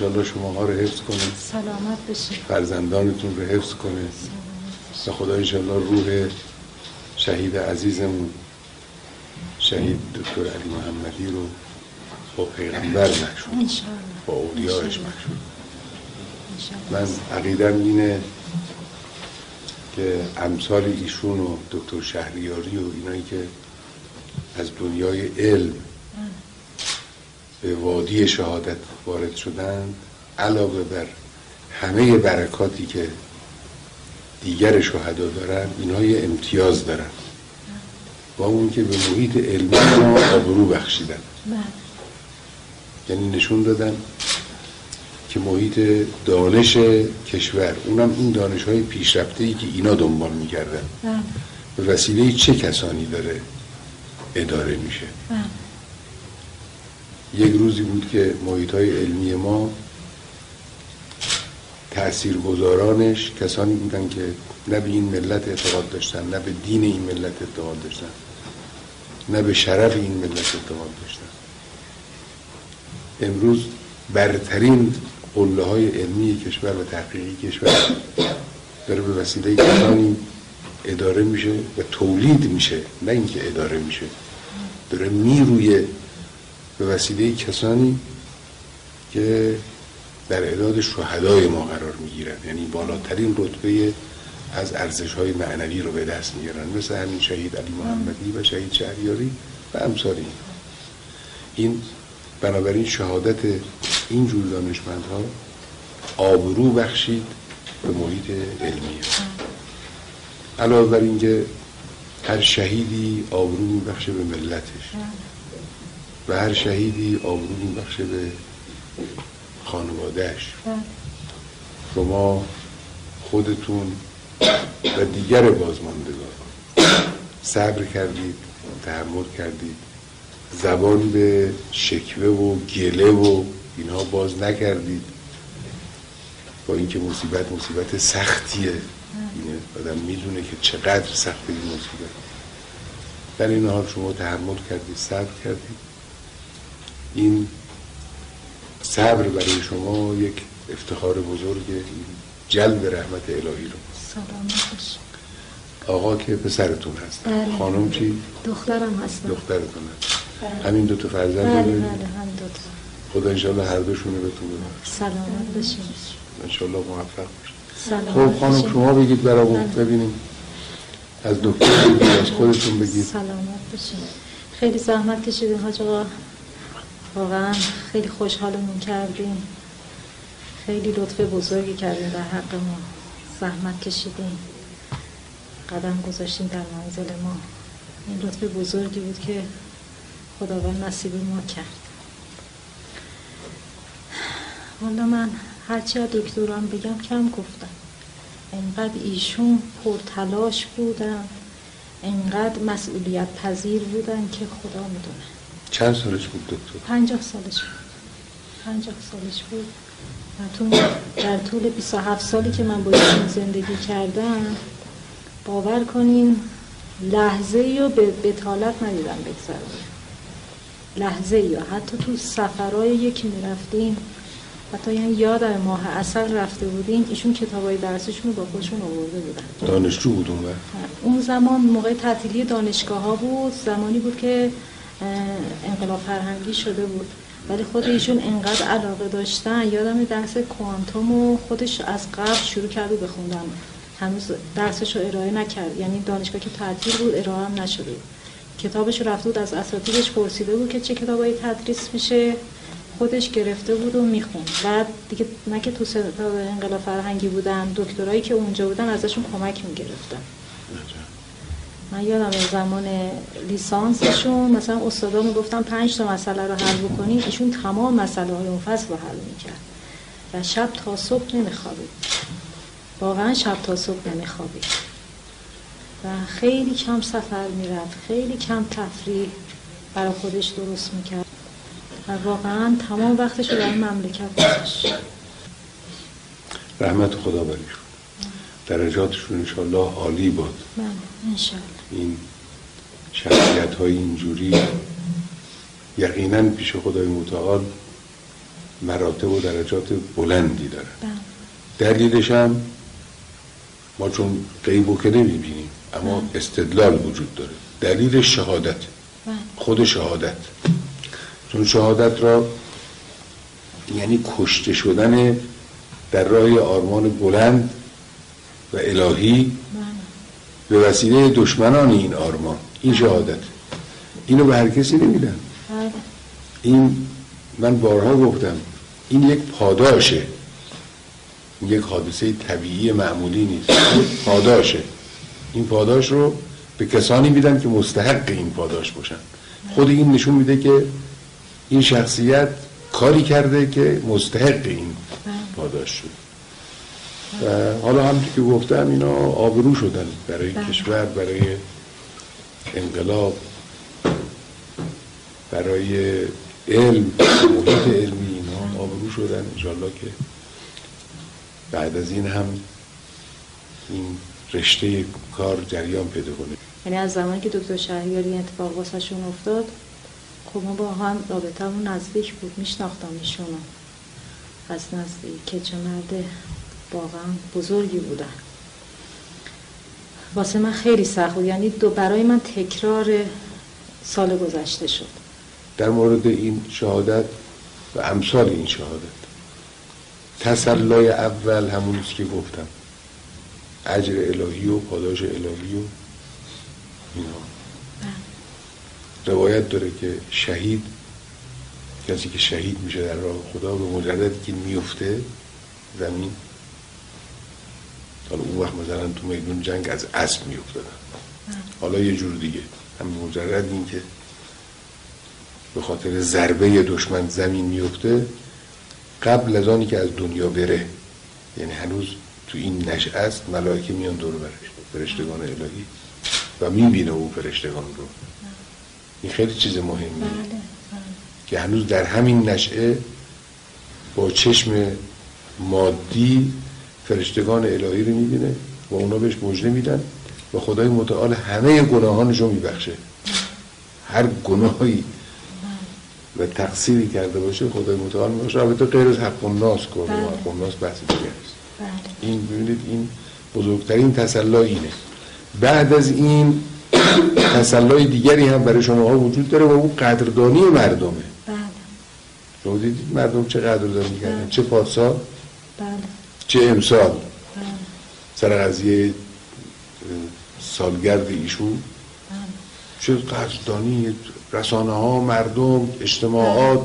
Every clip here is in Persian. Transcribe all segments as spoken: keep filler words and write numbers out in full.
انشالله شماها رو حفظ کنه، سلامت بشید، فرزندانتون رو حفظ کنه و خدا انشالله روح شهید عزیزمون شهید دکتر علی محمدی رو با پیغمبر مشهور، با اولیاءش مشهور. من عقیدم اینه که امثال ایشون و دکتر شهریاری و اینایی که از دنیای علم به وادی شهادت وارد شدن، علاوه بر همه برکاتی که دیگر شهدا دارن، اینها یه امتیاز دارن و اون که به محیط علمی ما آبرو بخشیدن. یعنی نشون دادن که محیط دانش کشور، اونم این دانش های پیشرفته‌ای که اینا دنبال میکردن، به وسیله چه کسانی داره اداره میشه. یک روزی بود که محیط های علمی ما تأثیرگذارانش کسانی بودن که نه به این ملت اعتقاد داشتن، نه به دین این ملت اعتقاد داشتن، نه به شرف این ملت اعتقاد داشتن. امروز برترین قله های علمی کشور و تحقیقی کشور داره به وسیله کسانی اداره میشه و تولید میشه، نه اینکه اداره میشه، داره میرویه به وسیله کسانی که در اعداد شهدای ما قرار میگیرن، یعنی بالاترین رتبه از ارزش های معنوی رو به دست میگیرن، مثل همین شهید علی محمدی و شهید شهریاری و امثال این. این بنابراین شهادت این جور دانشمندها آبرو بخشید به محیط علمی. علاوه بر این که هر شهیدی آبرو میبخشه به ملتش و هر شهیدی آبرو میبخشه به خانوادهش. شما خودتون و دیگر بازماندگان صبر کردید، تحمل کردید، زبان به شکوه و گله و اینها باز نکردید، با اینکه مصیبت مصیبت سختیه، اینه آدم میدونه که چقدر سخته این مصیبت، در این حال شما تحمل کردید، صبر کردید. این صبر برای شما یک افتخار بزرگه، جلب رحمت الهی رو. سلامت باشید. آقا که پسرتون هست، بله. خانم چی؟ دخترم هستم. دخترتون هست. بله. همین دو تا فرزند بله دارید؟ بله هم دو تا. خدا انشالله هر دوشون رو بهتون بده. سلامت باشید. انشالله موفق باشید. سلامت خب خانم باشید. شما بگید برامون بله. ببینیم، از دکتر بگید، از خودتون بگید. سلامت باشید. خیلی زحمت کشیدین حاج آقا، واقعا خیلی خوشحالمون کردین، خیلی لطف بزرگی کردین در حق ما، زحمت کشیدین، قدم گذاشتین در منزل ما. این لطف بزرگی بود که خداوند نصیب ما کرد. والا من هرچی از دکتران بگم کم گفتم، اینقدر ایشون پرتلاش بودن، اینقدر مسئولیت پذیر بودن که خدا میدونه. چند سالش بود دکتر؟ پنجاه سالش بود. پنجاه سالش بود. و تو در طول بیست و هفت سالی که من با ایشون زندگی کردم، باور کنین لحظه ای رو به بطالت ندیدم بگذرونم. لحظه ای، حتی تو سفرهای یکی میرفتیم، حتی یعنی یادم ماه عسل رفته بودیم، ایشون کتابای درسشون رو با خودشون آورده بودن. دانشجو بود اون وقت؟ اون زمان موقع تعطیلی دانشگاه ها بود، زمانی بود که انقلاب فرهنگی شده بود، ولی خود ایشون انقدر علاقه داشتن. یادم درس کوانتوم و خودش از قبل شروع کرده بخوندن، هنوز درسش رو ارائه نکرد، یعنی دانشگاه که تعطیل بود ارائه هم نشده بود. کتابش رو رفته بود از اساتیدش پرسیده بود که چه کتابایی تدریس میشه، خودش گرفته بود و میخوند. بعد دیگه نه که تو انقلاب فرهنگی بودن، دکترایی که اونجا بودن ازشون کمک میگرفتن. من یادم زمان لیسانسشون مثلا استادا میگفتن پنج تا مسئله رو حل بکنین، ایشون تمام مسئله های اون فصل رو حل میکرد و شب تا صبح نمیخوابید، واقعا شب تا صبح نمیخوابید و خیلی کم سفر میرفت، خیلی کم تفریح برای خودش درست میکرد و واقعا تمام وقتش رو برای مملکت گذاشت. رحمت خدا بریشون، درجاتشون انشالله عالی باد. بله انشالله. این شخصیت های اینجوری یقینا پیش خدای متعال مراتب و درجات بلندی دارن. دلیلش هم ما چون غیبو که نمیبینیم اما بله. استدلال وجود داره. دلیل شهادت بله. خود شهادت، چون شهادت را یعنی کشته شدن در راه آرمان بلند و الهی به وسیله دشمنان این آرمان، این شهادت. اینو به هر کسی نمیدن. این من بارها گفتم این یک پاداشه، یک حادثه طبیعی معمولی نیست، پاداشه. این پاداش رو به کسانی میدن که مستحق این پاداش باشن. خود این نشون میده که این شخصیت کاری کرده که مستحق این پاداش شد. و حالا همونطور که گفتم اینا آبرو شدن برای بله. کشور، برای انقلاب، برای علم، محیط علمی، اینا آبرو شدن. انشالله که بعد از این هم این رشته کار جریان پیدا کنه. یعنی از زمانی که دکتر شهریاری این اتفاق واسهشون افتاد، خب ما با هم رابطه‌مون نزدیک بود، میشناختم ایشونو از نزدیک که چه مرد واقعا بزرگی بودن. واسه من خیلی سخت بود، یعنی دو برای من تکرار سال گذشته شد. در مورد این شهادت و امثال این شهادت، تسلای اول همونیست که گفتم، اجر الهی و پاداش الهی و اینا. روایت داره که شهید، کسی که شهید میشه در راه خدا، به مجردی که میفته زمین، حالا اون وقت مثلا تو میدون جنگ از اسب میافتادن، حالا یه جور دیگه، همین مجرد این که به خاطر ضربه دشمن زمین میفته، قبل از آنی که از دنیا بره، یعنی هنوز تو این نشأه است، ملائکه میان دور برش، فرشتگان الهی، و میبینه اون فرشتگان رو. این خیلی چیز مهمیه که هنوز در همین نشأه با چشم مادی فرشتگان الهی رو میبینه و اونا بهش مژده میدن و خدای متعال همه گناهانش رو میبخشه. هر گناهی و تقصیری کرده باشه خدای متعال میبخشه. البته غیر از حق الناس کنه، حق الناس بحث دیگه است. این ببینید این بزرگترین تسلی اینه. بعد از این تسلی دیگری هم برای شما وجود داره و اون قدردانی مردمه. بله. شما دیدید مردم چه قدردانی می‌کردن، چه پارسال، بله، چه امسال، بله، سر قضیه سالگرد ایشون، بله، چه قدردانی رسانه ها، مردم، اجتماعات.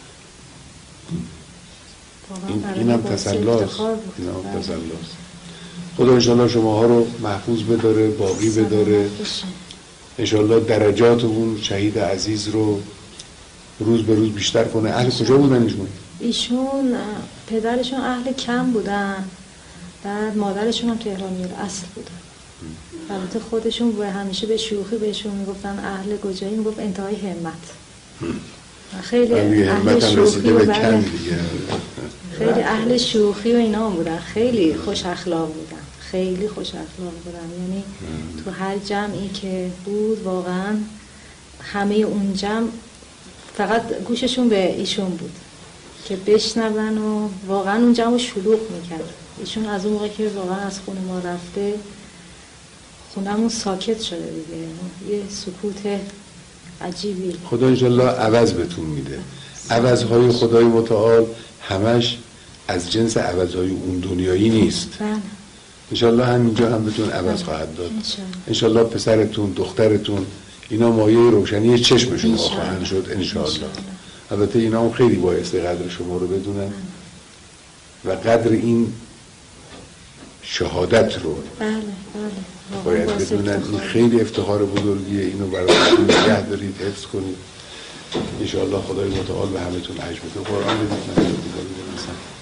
این این هم تسلاست. این هم تسلاست. خدا انشالله شماها رو محفوظ بداره، باقی بداره. انشالله درجات اون شهید عزیز رو روز به روز بیشتر کنه. اهل کجا بودن ایشون؟ ایشون پدرشون اهل کم بودن، بعد مادرشون هم تهرانی اصل بودن. البته خودشون به همیشه به شوخی بهشون میگفتن اهل کجایی، میگفت انتهای همت. خیلی اهل شوخی و خیلی اهل شوخی و اینا بودن، خیلی خوش اخلاق بودن، خیلی خوش اخلاق بودن. یعنی تو هر جمعی که بود واقعا همه اون جمع فقط گوششون به ایشون بود که بشنون و واقعا اون جمع رو شلوغ میکرد. ایشون از اون موقع که واقعا از خونه ما رفته خونمون ساکت شده دیگه، یه سکوت عجیبی. خدا انشالله عوض بهتون میده. عوضهای خدای متعال همش از جنس عوضهای اون دنیایی نیست. بله. انشالله همینجا هم بهتون عوض خواهد داد. انشالله پسرتون، دخترتون اینا مایه روشنی چشمشون خواهند شد انشالله. البته اینا هم خیلی بایسته قدر شما رو بدونن و قدر این شهادت رو بله بله باید بدونن. این خیلی افتخار بزرگیه. اینو براتون نگه دارید، حفظ کنید. انشالله خدای متعال به همتون اجر بده. قرآن بدید من دیگه بنویسم.